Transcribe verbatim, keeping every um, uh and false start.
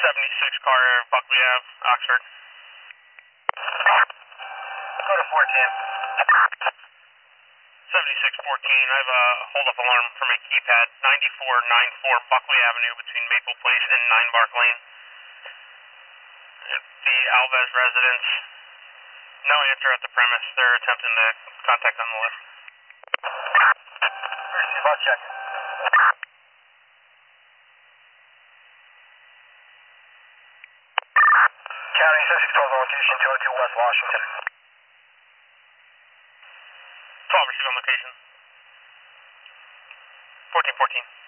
seventy-six car, Buckley Ave, Oxford. Go to fourteen. seventy-six fourteen, I have a hold-up alarm from a keypad, ninety-four ninety-four Buckley Avenue between Maple Place and nine Bark Lane. The Alves residents, no answer at the premise. They're attempting to contact on the list. Receive, I'll check it. County six twelve location two oh two West Washington. twelve, receive on location. fourteen fourteen.